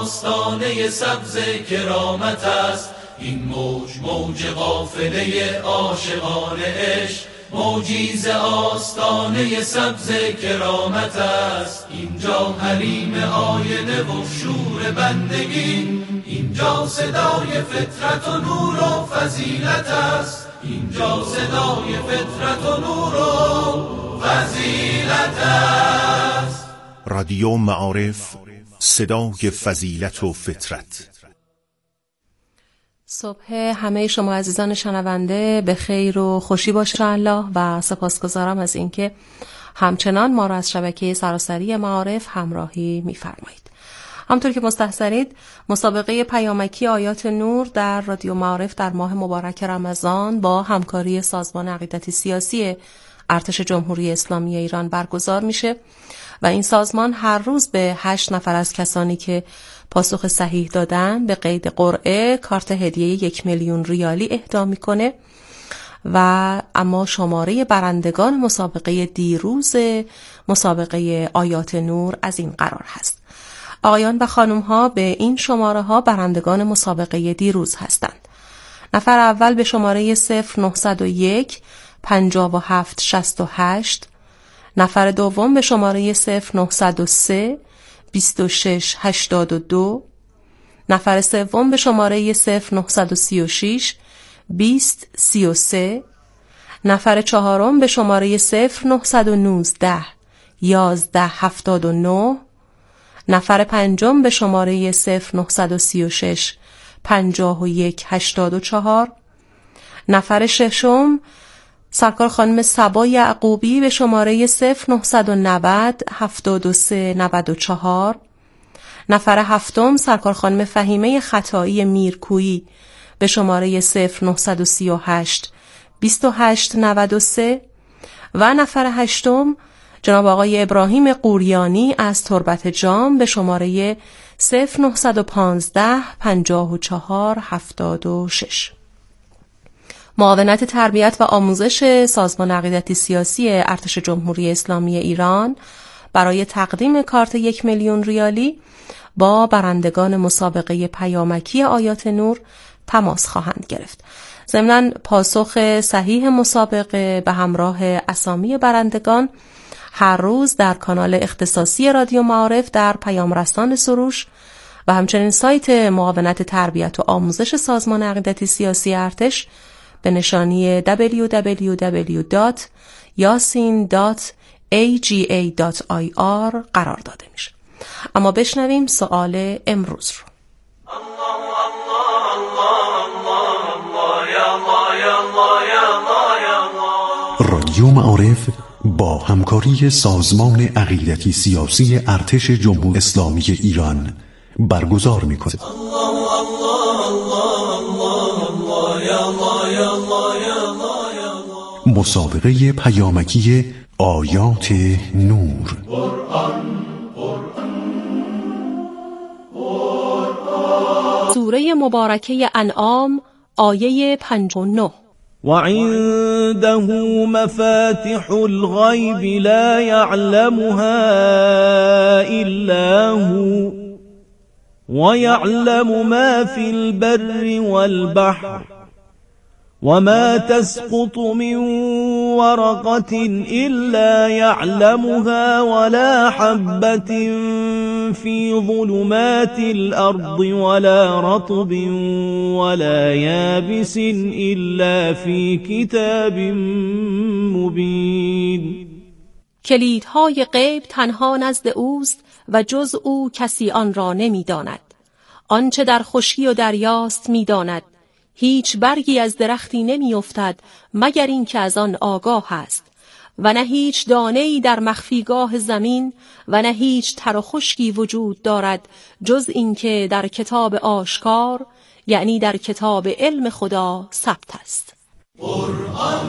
آستانه سبز کرامت است. این موج قافله عاشقان عشق، موجی ز آستانه سبز کرامت است. اینجا حریم آینه و شور بندگی، اینجا صدای فطرت و نور و فضیلت است. اینجا صدای فطرت و نور و فضیلت است. رادیو معارف، صدای فضیلت و فطرت. صبح همه شما عزیزان شنونده به خیر و خوشی باشه الله و سپاسگزارم از اینکه همچنان ما را از شبکه سراسری معارف همراهی می‌فرمایید. همونطور که مستحضرید مسابقه پیامکی آیات نور در رادیو معارف در ماه مبارک رمضان با همکاری سازمان عقیدتی سیاسی ارتش جمهوری اسلامی ایران برگزار میشه و این سازمان هر روز به 8 نفر از کسانی که پاسخ صحیح دادن به قید قرعه کارت هدیه 1,000,000 ریالی اهدا میکنه و اما شماره برندگان مسابقه دیروز مسابقه آیات نور از این قرار هست. آقایان و خانم ها به این شماره ها برندگان مسابقه دیروز هستند. نفر اول به شماره 0901 5768، نفر دوم به شماره 0903 2682، نفر سوم به شماره 0936 2033، نفر چهارم به شماره 0919 1179، نفر پنجم به شماره 0936 5184، نفر ششم سرکار خانم صبا یعقوبی به شماره 0990 7394، نفر هفتم سرکار خانم فهیمه خطایی میرکویی به شماره 0938 2893 و نفر هشتم جناب آقای ابراهیم قوریانی از تربت جام به شماره 0915 54 76. معاونت تربیت و آموزش سازمان عقیدتی سیاسی ارتش جمهوری اسلامی ایران برای تقدیم کارت 1,000,000 ریالی با برندگان مسابقه پیامکی آیات نور تماس خواهند گرفت. ضمناً پاسخ صحیح مسابقه به همراه اسامی برندگان هر روز در کانال اختصاصی رادیو معارف در پیام رسان سروش و همچنین سایت معاونت تربیت و آموزش سازمان عقیدتی سیاسی ارتش به نشانی www.yasin.aga.ir قرار داده میشه. اما بشنویم سوال امروز رو. رادیو معارف با همکاری سازمان عقیدتی سیاسی ارتش جمهوری اسلامی ایران برگزار می‌کند. مسابقه پیامکی آیات نور. سوره مبارکه انعام آیه 59. وعنده مفاتح الغیب لا يعلمها الا هو ويعلم ما في البر والبحر وما تسقط من ورقة إلا يعلمها ولا حبة في ظلمات الأرض ولا رطب ولا يابس إلا في كتاب مبين. کلیدهای غیب تنها نزد اوست و جز او کسی آن را نمی‌داند. آنچه در خشکی و دریاست می‌داند. هیچ برگی از درختی نمی‌افتد مگر اینکه از آن آگاه است و نه هیچ دانه‌ای در مخفیگاه زمین و نه هیچ تر و خشکی وجود دارد جز اینکه در کتاب آشکار یعنی در کتاب علم خدا ثبت است. قرآن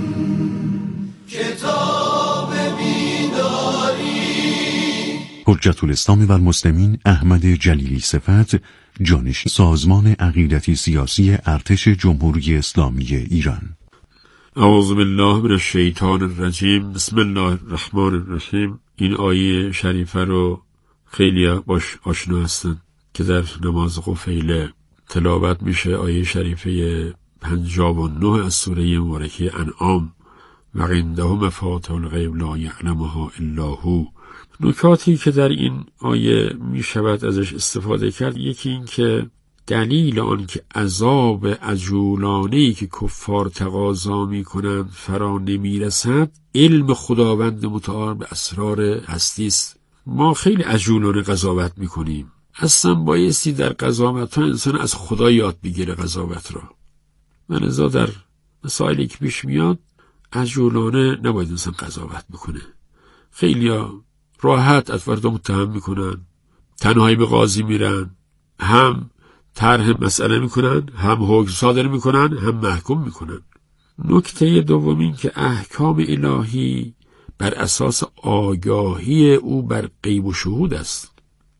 کتاب بیداری. حجت الاسلام و المسلمین احمد جلیلی صفت، جانشین سازمان عقیدتی سیاسی ارتش جمهوری اسلامی ایران. اعوذ بالله من الشیطان الرجیم. بسم الله الرحمن الرحیم. این آیه شریفه رو خیلی باش آشنا هستن که در نماز قفیله تلاوت میشه آیه شریفه 59 از سوره مبارکه انعام و عنده مفاتح الغیب لا یعلمها الا هو. نکاتی که در این آیه می شود ازش استفاده کرد، یکی این که دلیل آن که عذاب عجولانه‌ای که کفار تقاضا می کنند فرا نمی رسد علم خداوند متعال به اسرار هستی است. ما خیلی عجولانه قضاوت می کنیم. اصلا بایستی در قضاوت ها انسان از خدا یاد بگیره قضاوت را. من لذا در مسائلی که پیش میاد عجولانه نباید انسان قضاوت بکنه. خیلی راحت از فردا متهم میکنن، تنهایی به قاضی میرن، هم طرح مسئله میکنن، هم حکم صادر میکنن، هم محکوم میکنن. نکته دوم این که احکام الهی بر اساس آگاهی او بر غیب و شهود است.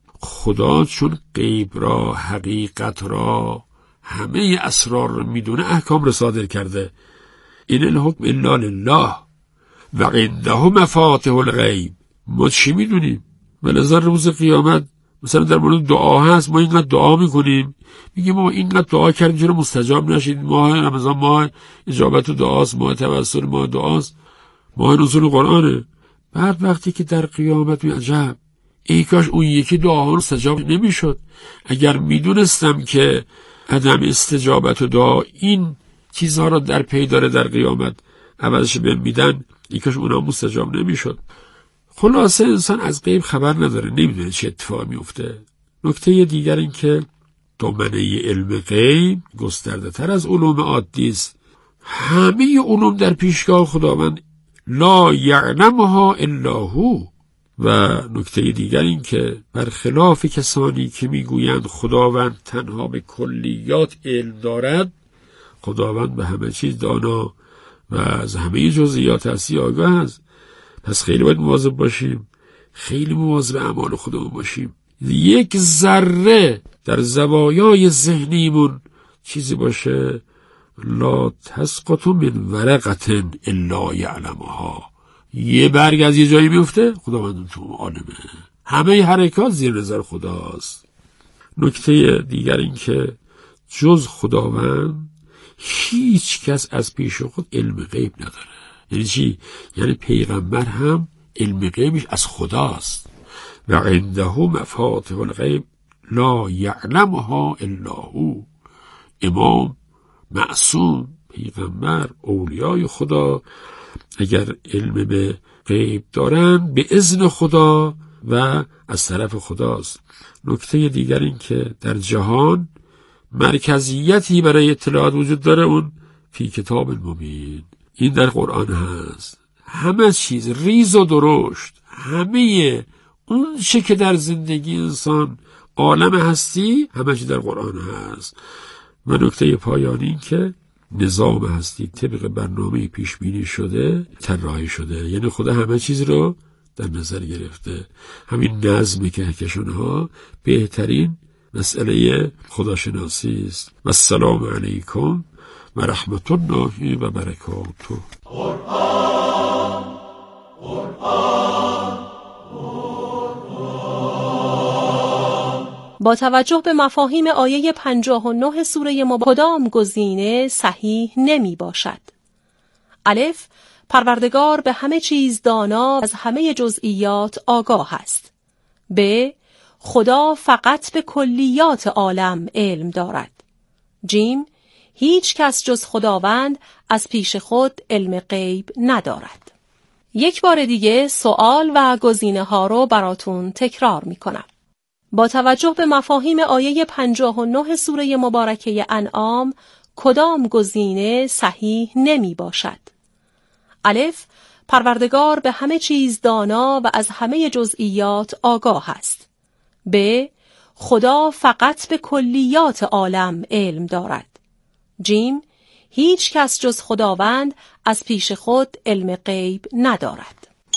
خدا چون غیب را، حقیقت را، همه اسرار را میدونه احکام را صادر کرده. این الحکم الا لله و عنده مفاتح الغیب. ما چی میدونیم؟ ولذا روز قیامت مثلا در مورد دعا هست، ما اینقدر دعا میکنیم، میگیم ما اینقدر دعا کردیم چرا مستجاب نشید؟ ماه رمضان ماه اجابت دعاست، ماه توسل ماه دعاست، ماه نزول قرآنه. بعد وقتی که در قیامت می عجب ای کاش اون یکی دعا مستجاب نمیشد. اگر میدونستم که عدم استجابت دعا این چیزها را در پی داره در قیامت عوضش بهم میدن، ای کاش اونا مستجاب نمیشد. خلاصه انسان از غیب خبر نداره، نمیدونه چه اتفاقی میفته. نکته دیگر این که دامنه علم غیب گسترده تر از علوم عادی است. همه علوم در پیشگاه خداوند لا یعلمها الا هو. و نکته دیگر این که برخلاف کسانی که میگویند خداوند تنها به کلیات علم دارد، خداوند به همه چیز دانا و از همه جزئیات هستی آگاه است. پس خیلی باید مواظب باشیم، خیلی مواظب اعمال خودمون باشیم. یک ذره در زوایای ذهنیمون چیزی باشه لا تسقط من ورقة الا یعلمها. یه برگ از یه جایی میفته خداوند تو عالمه، همه حرکات زیر نظر خداست. نکته دیگر این که جز خداوند هیچ کس از پیش خود علم غیب نداره. یعنی چی؟ یعنی پیغمبر هم علم غیبش از خداست. و عنده مفاتح الغیب لا یعلمها الا هو. امام، معصوم، پیغمبر، اولیای خدا اگر علم به غیب دارن به اذن خدا و از طرف خداست. نکته دیگر این که در جهان مرکزیتی برای اطلاعات وجود داره، اون فی کتاب مبین. این در قرآن هست. همه چیز ریز و درشت، همه اون چه که در زندگی انسان عالم هستی همه چیز در قرآن هست. و نکته پایانی این که نظام هستی طبق برنامه پیش بینی شده، طراحی شده. یعنی خدا همه چیز رو در نظر گرفته. همین نظم کهکشان‌ها بهترین مسئله خداشناسی است. و السلام علیکم و رحمت الله و برکاته. قرآن قرآن با توجه به مفاهیم آیه 59 سوره کدام گزینه صحیح نمی باشد؟ الف، پروردگار به همه چیز دانا، از همه جزئیات آگاه است. ب، خدا فقط به کلیات عالم علم دارد. جیم، هیچ کس جز خداوند از پیش خود علم غیب ندارد. یک بار دیگه سوال و گزینه ها رو براتون تکرار می کنم. با توجه به مفاهیم آیه 59 سوره مبارکه انعام کدام گزینه صحیح نمی باشد؟ الف، پروردگار به همه چیز دانا و از همه جزئیات آگاه است. ب، خدا فقط به کلیات عالم علم دارد. جیم، هیچ کس جز خداوند از پیش خود علم غیب ندارد.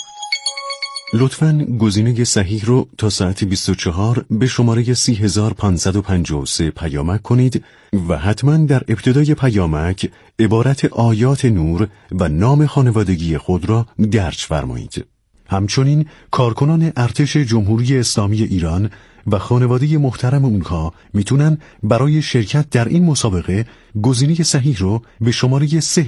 لطفاً گزینه صحیح رو تا ساعت 24 به شماره 30553 پیامک کنید و حتماً در ابتدای پیامک عبارت آیات نور و نام خانوادگی خود را درج فرمایید. همچنین کارکنان ارتش جمهوری اسلامی ایران و خانواده محترم اونها میتونن برای شرکت در این مسابقه گزینه صحیح رو به شماره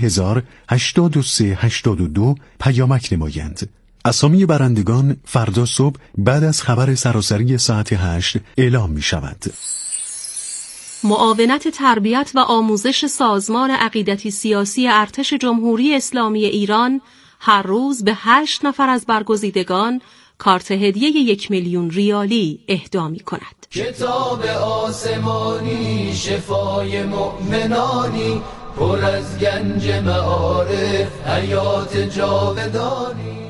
308382 پیامک نمایند. اسامی برندگان فردا صبح بعد از خبر سراسری ساعت 8 اعلام می شود. معاونت تربیت و آموزش سازمان عقیدتی سیاسی ارتش جمهوری اسلامی ایران هر روز به 8 نفر از برگزیدگان کارت هدیه 1,000,000 ریالی اهدا می‌کند. کتاب آسمانی شفای مؤمنانی پر از گنج معارف حیات جاودانی.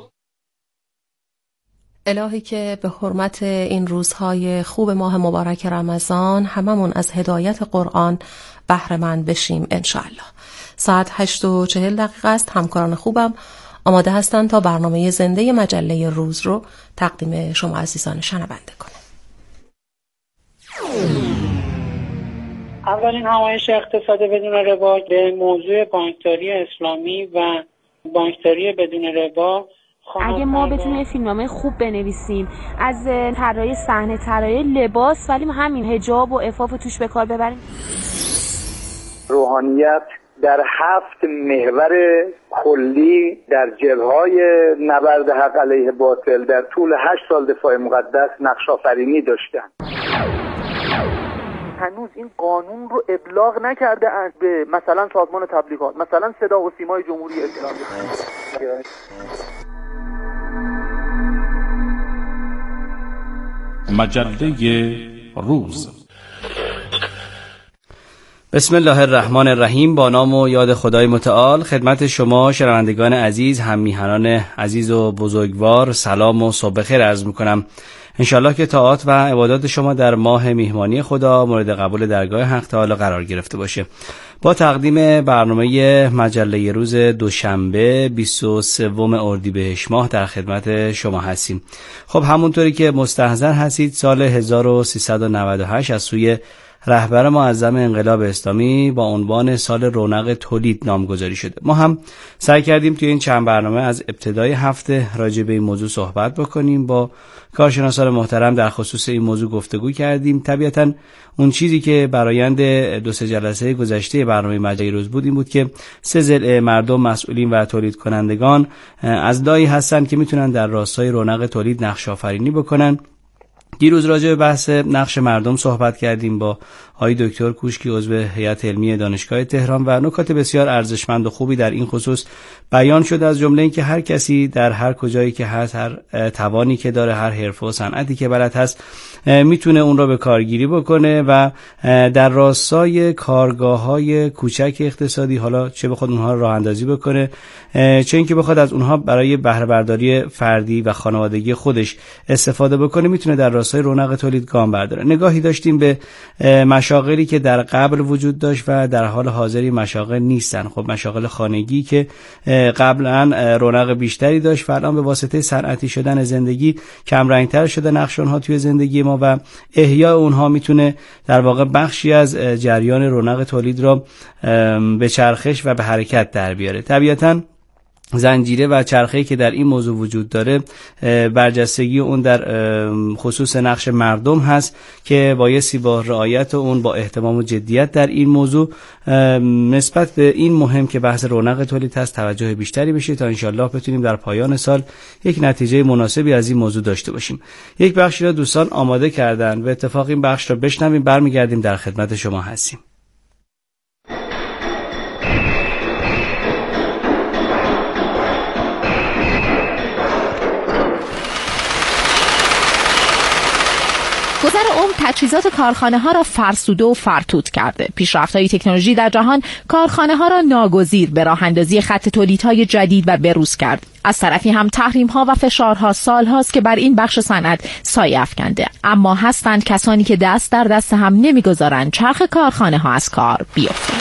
الهی که به حرمت این روزهای خوب ماه مبارک رمضان هممون از هدایت قرآن بهره مند بشیم انشاءالله. ساعت 8:40 است. همکاران خوبم آماده هستند تا برنامه زنده مجله روز رو تقدیم شما عزیزان شنونده کنه. اولین همایش اقتصاد بدون ربا به موضوع بانکداری اسلامی و بانکداری بدون ربا. اگه ما بتونیم فیلمنامه خوب بنویسیم از طراحی صحنه، طراحی لباس، ولی همین حجاب و عفاف توش به کار ببریم. روحانیت در 7 محور کلی در جبهه‌های نبرد حق علیه باطل در طول 8 سال دفاع مقدس نقش آفرینی داشتن. هنوز این قانون رو ابلاغ نکرده اند به مثلا سازمان تبلیغات، مثلا صدا و سیمای جمهوری اسلامی. مجله روز. بسم الله الرحمن الرحیم. با نام و یاد خدای متعال خدمت شما شنوندگان عزیز، هم میهنان عزیز و بزرگوار سلام و صبح بخیر عرض میکنم. انشالله که طاعات و عبادات شما در ماه میهمانی خدا مورد قبول درگاه حق تعالی قرار گرفته باشه. با تقدیم برنامه مجله روز دوشنبه 23 اردیبهشت ماه در خدمت شما هستیم. خب همونطوری که مستحضر هستید سال 1398 از سوی رهبر معظم انقلاب اسلامی با عنوان سال رونق تولید نامگذاری شده. ما هم سعی کردیم توی این چند برنامه از ابتدای هفته راجع به این موضوع صحبت بکنیم. با کارشناسان محترم در خصوص این موضوع گفتگو کردیم. طبیعتاً اون چیزی که برآیند 2-3 جلسه گذشته برنامه مجله روز بود این بود که 3 ضلع مردم، مسئولین و تولید کنندگان از دایی هستن که میتونن در راستای رونق تولید نقش آفرینی بکنن. دیروز راجع به بحث نقش مردم صحبت کردیم با آقای دکتر کوشکی عضو هیئت علمی دانشگاه تهران و نکات بسیار ارزشمند و خوبی در این خصوص بیان شد، از جمله اینکه هر کسی در هر کجایی که هست، هر توانی که داره، هر حرفه و صنعتی که بلد هست میتونه اون رو به کارگیری بکنه و در راستای کارگاه‌های کوچک اقتصادی، حالا چه بخواد اونها راه اندازی بکنه چه اینکه بخواد از اونها برای بهره برداری فردی و خانوادگی خودش استفاده بکنه، میتونه در راستای رونق تولید گام برداره. نگاهی داشتیم به مشاغلی که در قبل وجود داشت و در حال حاضری مشاغل نیستن. خب مشاغل خانگی که قبلا رونق بیشتری داشت و الان به واسطه صنعتی شدن زندگی کم رنگتر شده نقش اونها توی زندگی ما و احیای اونها میتونه در واقع بخشی از جریان رونق تولید را به چرخش و به حرکت در بیاره. طبیعتاً زنجیره و چرخه‌ای که در این موضوع وجود داره برجستگی اون در خصوص نقش مردم هست که بایستی با رعایت اون، با اهتمام و جدیت در این موضوع نسبت به این مهم که بحث رونق تولید هست توجه بیشتری بشه تا انشالله بتونیم در پایان سال یک نتیجه مناسبی از این موضوع داشته باشیم. یک بخشی را دوستان آماده کردن، به اتفاق این بخش را بشنویم، برمیگردیم در خدمت شما هستیم. گذر عمر تجهیزات کارخانه‌ها را فرسوده و فرتوت کرده. پیشرفت‌های تکنولوژی در جهان کارخانه‌ها را ناگزیر به راه‌اندازی خط تولیدهای جدید و بروز کرد. از طرفی هم تحریم‌ها و فشارها سال‌هاست که بر این بخش صنعت سایه افکنده. اما هستند کسانی که دست در دست هم نمی‌گذارند چرخ کارخانه‌ها از کار بیفته.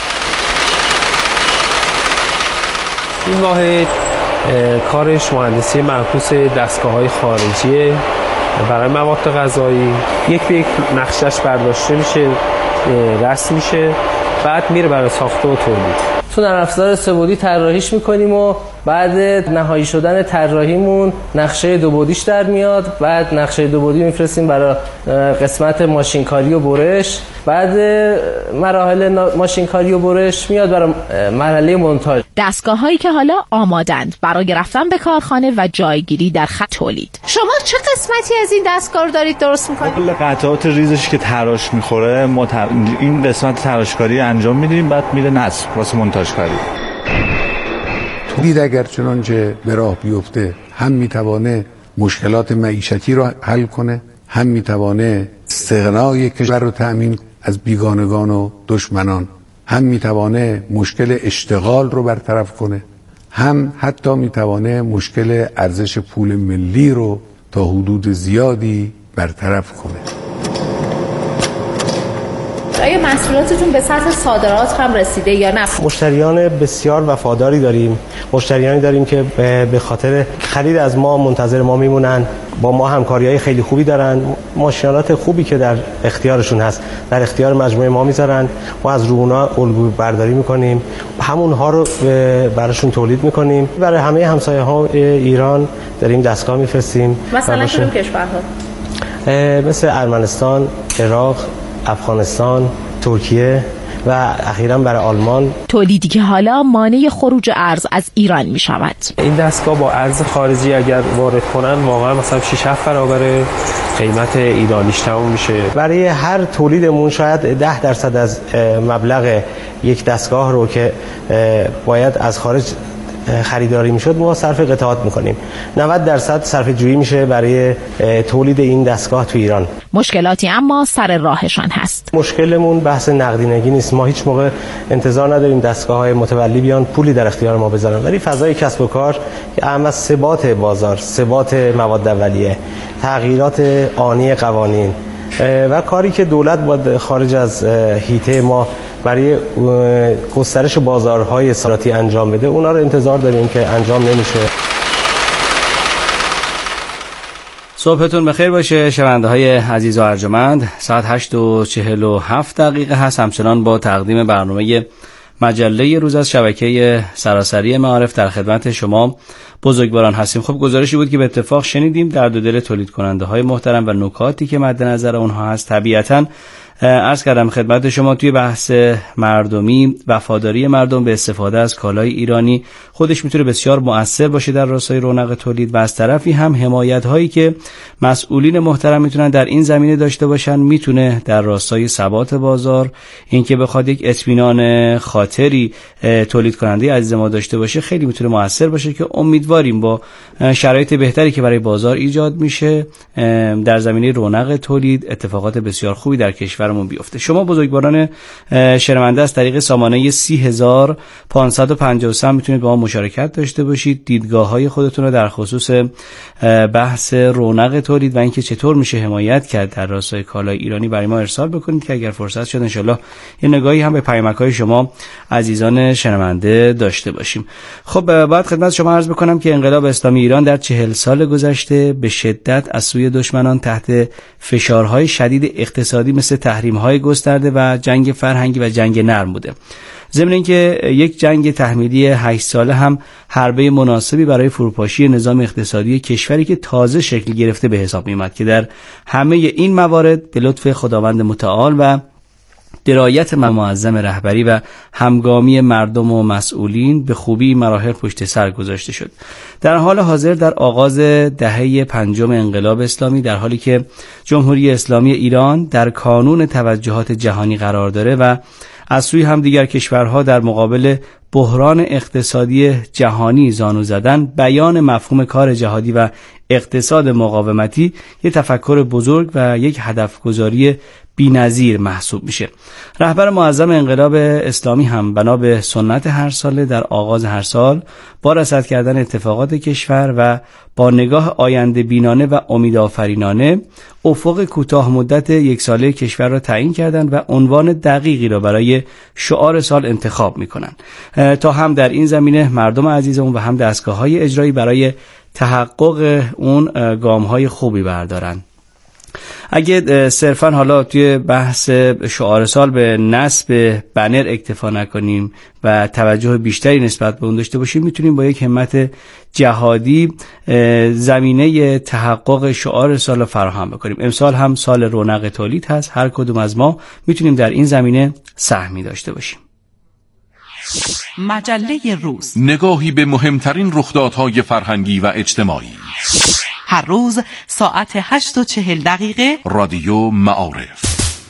این واحد کارش مهندسی معکوس دستگاه‌های خارجیه برای مواد غذایی. یک به یک نقشش برداشته میشه، رسم میشه، بعد میره برای ساخته و تولید. تو نرم افزار سه‌بعدی طراحیش میکنیم و بعد نهایی شدن طراحیمون نقشه 2 بعدیش در میاد. بعد نقشه 2 بعدی میفرستیم برای قسمت ماشینکاری و برش. بعد مراحل ماشینکاری و برش میاد برای مرحله مونتاژ. دستگاه‌هایی که حالا آمادند برای رفتن به کارخانه و جایگیری در خط تولید. شما چه قسمتی از این دستگاه رو دارید درست می‌کنید؟ کل قطعات ریزش که تراش می‌خوره این قسمت تراشکاری انجام میدیم، بعد میره نصب واسه مونتاژ کاری. تولید اگر چنانچه به راه بیفته هم میتوانه مشکلات معیشتی رو حل کنه، هم میتوانه استغنای کشور رو تأمین از بیگانگان و دشمنان، هم میتوانه مشکل اشتغال رو برطرف کنه، هم حتی میتوانه مشکل ارزش پول ملی رو تا حدود زیادی برطرف کنه. آیا محصولاتتون به سطح صادرات هم رسیده یا نه؟ مشتریان بسیار وفاداری داریم. مشتریانی داریم که به خاطر خرید از ما منتظر ما میمونن، با ما همکاری‌های خیلی خوبی دارن. ماشینالات خوبی که در اختیارشون هست در اختیار مجموعه ما میذارن. ما از رو اونا الگو برداری میکنیم، همونها رو براشون تولید میکنیم. برای همه همسایه‌ها ایران داریم دستگاه میفرستیم. مثلا کدوم کشورها؟ مثل ارمنستان، عراق، افغانستان، ترکیه و اخیراً برای آلمان. تولیدی که حالا مانع خروج ارز از ایران می شود. این دستگاه با ارز خارجی اگر وارد کنن واقعا مثلا 6-7 برابر قیمت ایرانیش تموم میشه. برای هر تولیدمون شاید 10% از مبلغ یک دستگاه رو که باید از خارج خریداری میشد ما صرف قطعات میکنیم. 90% صرف جویی میشه برای تولید این دستگاه تو ایران. مشکلاتی اما سر راهشان هست. مشکلمون بحث نقدینگی نیست. ما هیچ موقع انتظار نداریم دستگاه‌های متولی بیان پولی در اختیار ما بذارن، ولی فضای کسب و کار که اهم از ثبات بازار، ثبات مواد اولیه، تغییرات آنی قوانین و کاری که دولت باید خارج از حیطه ما برای گسترش بازارهای صادراتی انجام بده، اونا رو انتظار داریم که انجام نمیشه. صبحتون بخیر باشه شنونده های عزیز و ارجمند. ساعت 8:47 هست. همچنان با تقدیم برنامه مجله روز از شبکه سراسری معارف در خدمت شما بزرگواران هستیم. خب گزارشی بود که به اتفاق شنیدیم در دو دل تولید کننده های محترم و نکاتی که مد نظر اونها هست. طبیعتاً عرض کردم خدمت شما توی بحث مردمی، وفاداری مردم به استفاده از کالای ایرانی خودش میتونه بسیار مؤثر باشه در راستای رونق تولید و از طرفی هم حمایت هایی که مسئولین محترم میتونن در این زمینه داشته باشن میتونه در راستای ثبات بازار، اینکه بخواد یک اطمینان خاطری تولید کننده عزیز ما داشته باشه خیلی میتونه مؤثر باشه که امیدواریم با شرایط بهتری که برای بازار ایجاد میشه در زمینه رونق تولید اتفاقات بسیار خوبی در کشور بیفته. شما بزرگواران شنونده از طریق سامانه 30553 میتونید با ما مشارکت داشته باشید، دیدگاه‌های خودتون رو در خصوص بحث رونق تولید و اینکه چطور میشه حمایت کرد در راستای کالای ایرانی برای ما ارسال بکنید که اگر فرصت شد انشالله یه نگاهی هم به پیامک‌های شما عزیزان شنونده داشته باشیم. خب بعد خدمت شما عرض بکنم که انقلاب اسلامی ایران در 40 سال گذشته به شدت از سوی دشمنان تحت فشارهای شدید اقتصادی مثل تحریم‌های گسترده و جنگ فرهنگی و جنگ نرم بوده. ضمن اینکه یک جنگ تحمیلی 8 ساله هم حربه مناسبی برای فروپاشی نظام اقتصادی کشوری که تازه شکل گرفته به حساب می‌آمد که در همه این موارد به لطف خداوند متعال و درایت معظم رهبری و همگامی مردم و مسئولین به خوبی مراحل پشت سر گذاشته شد. در حال حاضر در آغاز دهه 5 انقلاب اسلامی، در حالی که جمهوری اسلامی ایران در کانون توجهات جهانی قرار داره و از سوی هم دیگر کشورها در مقابل بحران اقتصادی جهانی زانو زدن، بیان مفهوم کار جهادی و اقتصاد مقاومتی یک تفکر بزرگ و یک هدف گذاری بی‌نظیر محسوب میشه. رهبر معظم انقلاب اسلامی هم بنا به سنت هر ساله در آغاز هر سال با رصد کردن اتفاقات کشور و با نگاه آینده بینانه و امیدآفرینانه افق کوتاه مدت یک ساله کشور را تعیین کردند و عنوان دقیقی را برای شعار سال انتخاب میکنند تا هم در این زمینه مردم عزیزمون و هم دستگاه‌های اجرایی برای تحقق اون گام‌های خوبی بردارن. اگه صرفا حالا توی بحث شعار سال به نصب بنر اکتفا نکنیم و توجه بیشتری نسبت به اون داشته باشیم، میتونیم با یک همت جهادی زمینه تحقق شعار سال رو فراهم بکنیم. امسال هم سال رونق تولید هست، هر کدوم از ما میتونیم در این زمینه سهمی داشته باشیم. مجله روز، نگاهی به مهمترین رخدادهای فرهنگی و اجتماعی. هر روز ساعت 8:40 رادیو معارف.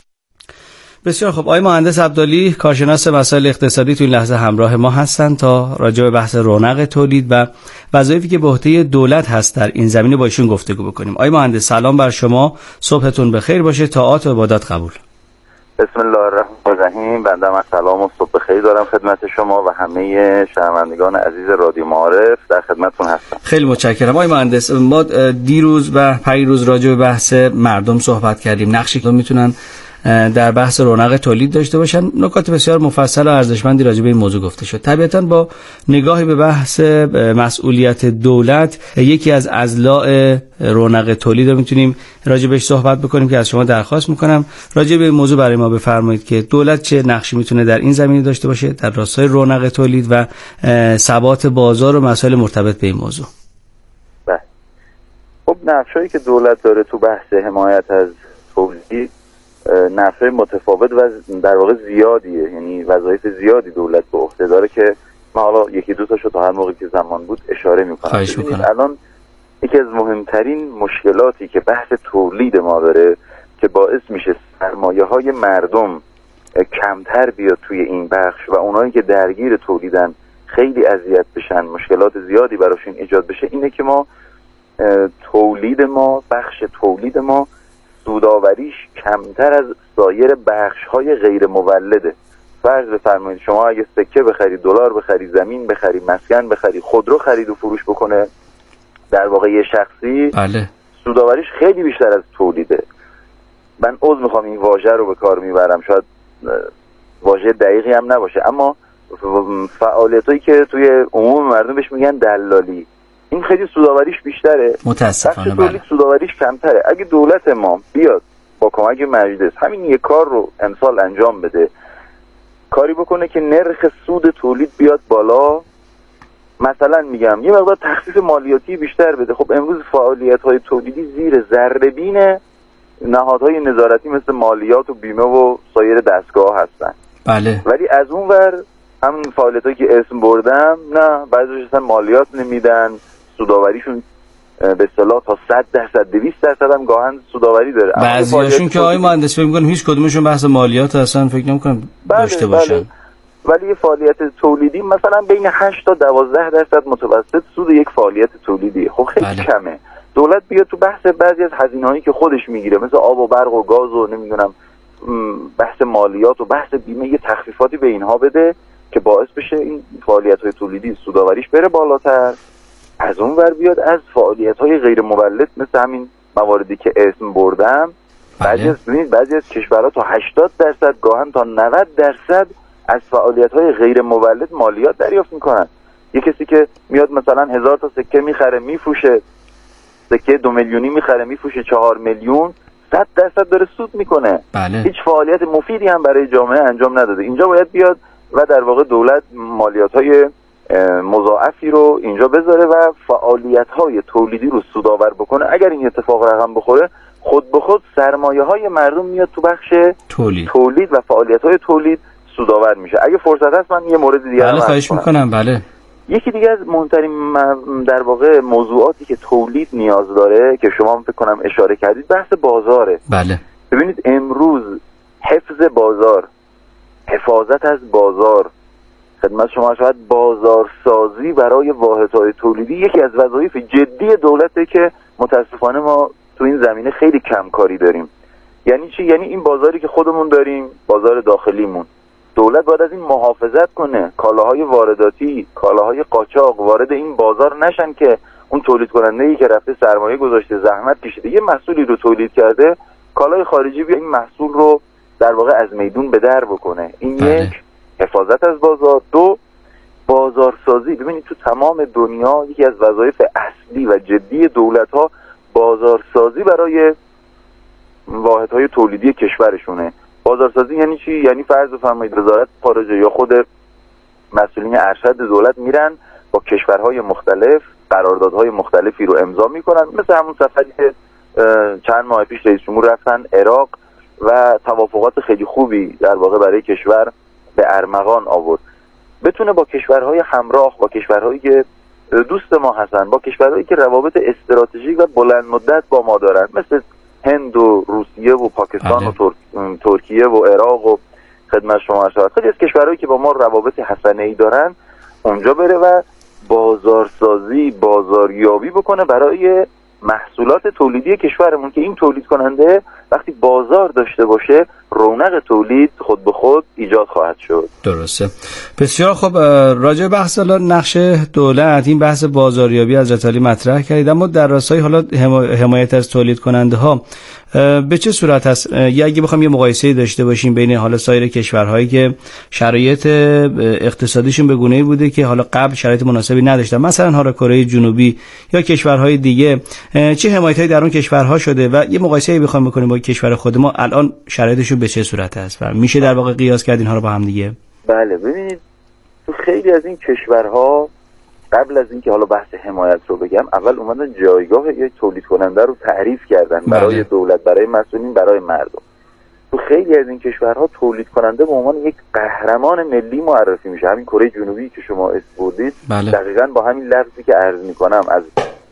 بسیار خب، آقای مهندس عبدالی کارشناس مسائل اقتصادی تو این لحظه همراه ما هستند تا راجع به بحث رونق تولید و وظایفی که به عهده دولت هست در این زمینه با ایشون گفتگو بکنیم. آقای مهندس سلام بر شما، صبحتون بخیر باشه، طاعات و عبادات قبول. بسم الله الرحمن الرحیم. بنده من سلام و صبح بخیر دارم خدمت شما و همه شنوندگان عزیز رادیو معارف، در خدمتتون هستم. خیلی متشکرم. آقای مهندس، ما دیروز و پریروز راجع به بحث مردم صحبت کردیم، نقشی که میتونن در بحث رونق تولید داشته باشن. نکات بسیار مفصل و ارزشمندی راجع به این موضوع گفته شد. طبیعتاً با نگاهی به بحث مسئولیت دولت، یکی از اضلاع رونق تولید رو میتونیم راجع بهش صحبت بکنیم که از شما درخواست میکنم راجع به این موضوع برای ما بفرمایید که دولت چه نقشی میتونه در این زمینه داشته باشه در راستای رونق تولید و ثبات بازار و مسائل مرتبط به این موضوع. بله. خب نقشایی که دولت داره تو بحث حمایت از تولید نقشه متفاوت و در واقع زیادیه، یعنی وظایف زیادی دولت به عهده داره که من حالا یکی دو تاشو تا هر موقعی که زمان بود اشاره میکنم. الان یکی از مهمترین مشکلاتی که بحث تولید ما داره که باعث میشه سرمایه‌های مردم کمتر بیاد توی این بخش و اونایی که درگیر تولیدن خیلی اذیت بشن، مشکلات زیادی براشون ایجاد بشه، اینه که ما تولید ما، بخش تولید ما سوداوریش کمتر از سایر بخش‌های غیر مولده. فرض بفرمایید شما اگه سکه بخری، دلار بخری، زمین بخری، مسکن بخری، خودرو خرید و فروش بکنه، در واقع یه شخصی، بله، سوداوریش خیلی بیشتر از تولیده. من عذر میخوام این واژه رو به کار میبرم، شاید واژه دقیقی هم نباشه، اما فعالیتایی که توی عموم مردم بهش میگن دلالی، این خیلی سوداوریش بیشتره، متاسفانه بله، سوداوریش کمتره. اگه دولت ما بیاد با کمک مجلس همین یک کار رو امسال انجام بده، کاری بکنه که نرخ سود تولید بیاد بالا، مثلا میگم یه مقدار تخفیف مالیاتی بیشتر بده. خب امروز فعالیت‌های تولیدی زیر ذره‌بین نهادهای نظارتی مثل مالیات و بیمه و سایر دستگاه هستن. بله. ولی از اون ور همین فعالیتایی که اسم بردم، نه، بعضیش اصلا مالیات نمیدن، سوداوریشون به اصطلاح تا 100%، 200% هم گاهن سوداوری داره. بعضیاشون که آقای مهندس فکر می‌کنم هیچ کدومشون بحث مالیات اصلا فکر نمی‌کنم داشته باشن. بله. ولی یه فعالیت تولیدی مثلا بین 8 تا 12% متوسط سود یک فعالیت تولیدی، خب خیلی کمه. دولت بیاد تو بحث بعضی از هزینه‌هایی که خودش میگیره مثل آب و برق و گاز و نمیدونم بحث مالیات و بحث بیمه، یه تخفیفاتی به اینها بده که باعث بشه این فعالیت‌های تولیدی سوداوریش بره بالاتر. از اون ور بیاد از فعالیت‌های غیر مولد مثل همین مواردی که اسم بردم، بعضی از کشورها تا 80% گاهن تا 90% از فعالیت‌های غیر مولد مالیات دریافت میکنن. یه کسی که میاد مثلا 1000 تا سکه میخره میفروشه، سکه 2 میلیونی میخره میفروشه 4 میلیون، 100% داره سود میکنه. بله. هیچ فعالیت مفیدی هم برای جامعه انجام نداده. اینجا باید بیاد و در واقع دولت مالیات‌های مضاعفی رو اینجا بذاره و فعالیت‌های تولیدی رو سودآور بکنه. اگر این اتفاق رقم بخوره، خود به خود سرمایه‌های مردم میاد تو بخش تولید و فعالیت‌های تولید سودآور میشه. اگه فرصت هست من یه مورد دیگه بله خواهش میکنم. بله. یکی دیگه از مهمترین در واقع موضوعاتی که تولید نیاز داره که شما فکر کنم اشاره کردید، بحث بازاره. بله. ببینید امروز حفظ بازار، حفاظت از بازار، خدمت شما شاید بازارسازی برای واحدهای تولیدی یکی از وظایف جدی دولته که متاسفانه ما تو این زمینه خیلی کم کاری داریم. یعنی چی؟ یعنی این بازاری که خودمون داریم، بازار داخلیمون، دولت باید از این محافظت کنه، کالاهای وارداتی، کالاهای قاچاق وارد این بازار نشن که اون تولید کننده‌ای که رفته سرمایه گذاشته، زحمت کشیده، یه محصولی رو تولید کرده، کالای خارجی بیا این محصول رو در واقع از میدون به در بکنه. این یک، حفاظت از بازار. دو، بازارسازی. ببینید تو تمام دنیا یکی از وظایف اصلی و جدی دولت‌ها بازارسازی برای واحدهای تولیدی کشورشونه. بازارسازی یعنی چی؟ یعنی فرض بفرمایید وزارت خارجه یا خود مسئولین ارشد دولت میرن با کشورهای مختلف قراردادهای مختلفی رو امضا میکنن، مثل همون سفری که چند ماه پیش رئیس جمهور رفتن عراق و توافقات خیلی خوبی در واقع برای کشور به ارمغان آورد. بتونه با کشورهای همراه، با کشورهایی که دوست ما هستن، با کشورهایی که روابط استراتژیک و بلند مدت با ما دارن، مثل هند و روسیه و پاکستان و ترکیه و عراق و خدمت شما عرض خیلی از کشورهایی که با ما روابط حسنه‌ای دارن اونجا بره و بازارسازی، بازاریابی بکنه برای محصولات تولیدی کشورمون که این تولید کننده وقتی بازار داشته باشه رونق تولید خود به خود ایجاد خواهد شد. درسته. بسیار خب، راجع به بحث نقش دولت، این بحث بازاریابی از علی مطرح کردید، اما در راستای حالا حمایت از تولید کننده ها به چه صورت هست؟ یا اگه بخوام یه مقایسه داشته باشیم بین حالا سایر کشورهایی که شرایط اقتصادیشون به گونه‌ای بوده که حالا قبل شرایط مناسبی نداشتن، مثلا حالا کره جنوبی یا کشورهای دیگه، چه حمایتایی در اون کشورها شده و یه مقایسه بخوام بکنیم با کشور خود ما الان شرایطشون به چه صورت هست و میشه در واقع قیاس کرد اینها رو با هم دیگه؟ بله، ببینید تو خیلی از این کشورها قبل از اینکه حالا بحث حمایت رو بگم، اول اومدن جایگاه یک تولید کننده رو تعریف کردن برای دولت، برای مسئولین، برای مردم. تو خیلی از این کشورها تولید کننده به عنوان یک قهرمان ملی معرفی میشه. همین کره جنوبی که شما اسم بردید، دقیقاً با همین لفظی که عرض میکنم از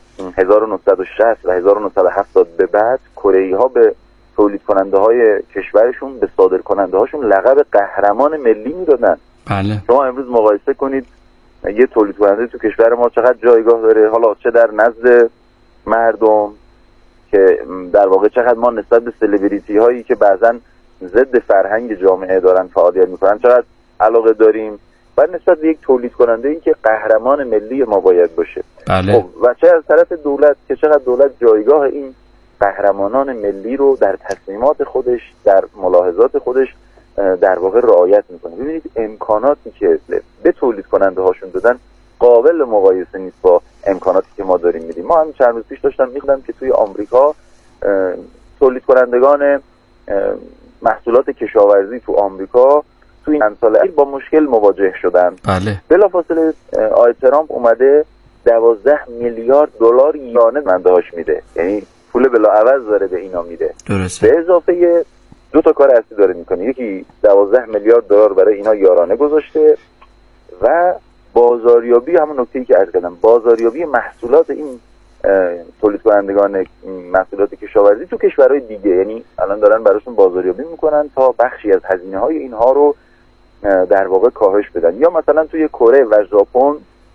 1960 و 1970 به بعد کره‌ای‌ها به تولید کننده های کشورشون، به صادر کننده هاشون لقب قهرمان ملی میدادن. بله. شما امروز مقایسه کنید یه تولید کننده تو کشور ما چقدر جایگاه داره، حالا چه در نزد مردم که در واقع چقدر ما نسبت به سلبریتی هایی که بعضا ضد فرهنگ جامعه دارن فعالیت میکنن چقدر علاقه داریم، و نسبت به یک تولید کننده این که قهرمان ملی ما باید باشه. بله. خب و چه از طرف دولت که چقدر دولت جایگاه این قهرمانان ملی رو در تصمیمات خودش، در ملاحظات خودش در واقع رعایت میکنه. ببینید امکاناتی که به تولید کننده هاشون دادن قابل مقایسه نیست با امکاناتی که ما داریم میدیم. ما همین چند روز پیش داشتم میخوندم که توی آمریکا تولید کنندگان محصولات کشاورزی تو آمریکا توی این سال اخیر با مشکل مواجه شدن. بله. بلافاصله آقای ترامپ اومده 12 میلیارد دلار یانه مندهاش میده، یعنی پول بلاعوض داره به اینا میده. درسته. به اضافه دو تا کار اصلی داره میکنه، یکی 12 میلیارد دلار برای اینا یارانه گذاشته و بازاریابی، همون نکته‌ای که عرض کردم، بازاریابی محصولات این تولید کنندگان محصولات کشاورزی تو کشورهای دیگه، یعنی الان دارن براشون بازاریابی میکنن تا بخشی از هزینه‌های اینها رو در واقع کاهش بدن. یا مثلا توی کره و ژاپن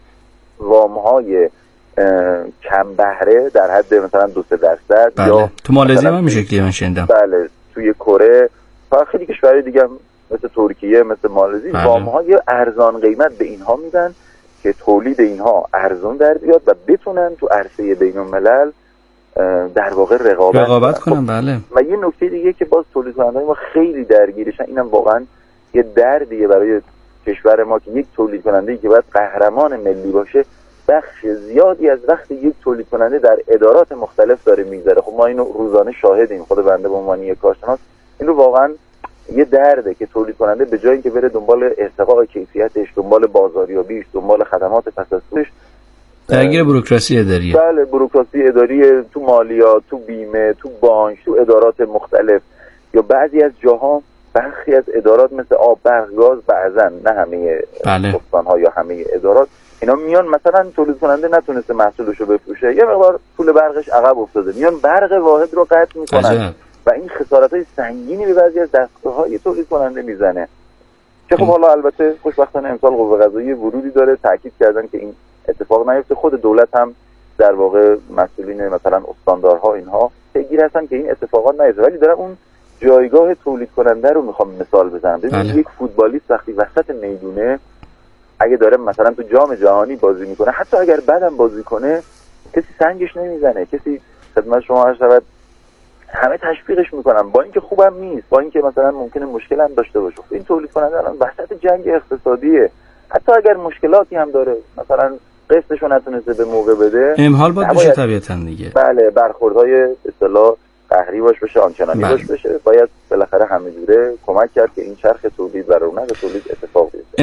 وام‌های کم بهره در حد مثلا 2-3%. بله. یا تو مالزی هم شکلی من شنیدم. بله، توی کره و خیلی کشورهای دیگه هم مثل ترکیه، مثل مالزی، وام‌های ارزان قیمت به اینها میدن که تولید اینها ارزان در بیاد و بتونن تو عرصه بین‌الملل در واقع رقابت کنن. بله. و یه نکته دیگه که باز تولید کننده‌های ما خیلی درگیرشن، اینم واقعا یه دردیه برای کشور ما که یک تولید کننده‌ای که باید قهرمان ملی باشه بخش زیادی از وقت یک تولید کننده در ادارات مختلف داره میگذره. خب ما اینو روزانه شاهدیم، خود بنده به عنوان یک کارشناس این رو واقعا یه درده که تولید کننده به جای اینکه بره دنبال ارتقاء کیفیتش، دنبال بازاریابیش، دنبال خدمات پس از سودش، درگیر بوروکراسی اداریه. بله، بوروکراسی اداری تو مالیات، تو بیمه، تو بانک، تو ادارات مختلف، یا بعضی از جاها برخی از ادارات مثل آب، برق، گاز، بعضن نه همه استان‌ها یا همه ادارات، اینا میان مثلا تولید کننده نتونسته محصولشو بفروشه، یه مقدار پول برقش عقب افتاده، میان برق واحد رو قطع میکنن و این خسارت‌های سنگینی به بعضی از دستگاه‌های تولید کننده میزنه که خب حالا البته خوشبختانه امسال قوه قضاییه ورودی داره، تاکید کردن که این اتفاق نیفته. خود دولت هم در واقع مسئولین مثلا استاندارها اینها پیگیر هستن که این اتفاقات نیفته، ولی دارم اون جایگاه تولید کننده رو میخوام مثال بزنم. ببینید یک فوتبالیست وقتی وسط میدونه اگه داره مثلا تو جام جهانی بازی میکنه، حتی اگر بعدم بازی کنه کسی سنگش نمیزنه، کسی خدمت شما هر شود همه تشویقش میکنن، با اینکه خوبم نیست، با اینکه مثلا ممکنه مشکل هم داشته باشه. این تولید کننده الان وسط جنگ اقتصادیه، حتی اگر مشکلاتی هم داره، مثلا قسطشو نتونسته به موقع بده، امحال باید بشه طبیعتاً دیگه. بله، برخوردهای اصطلاح قهری باش بشه، آنچنانی باش بشه. باید بالاخره همه جوره کمک کرد که این چرخ تولید و رونق تولید اتفاق بیفته.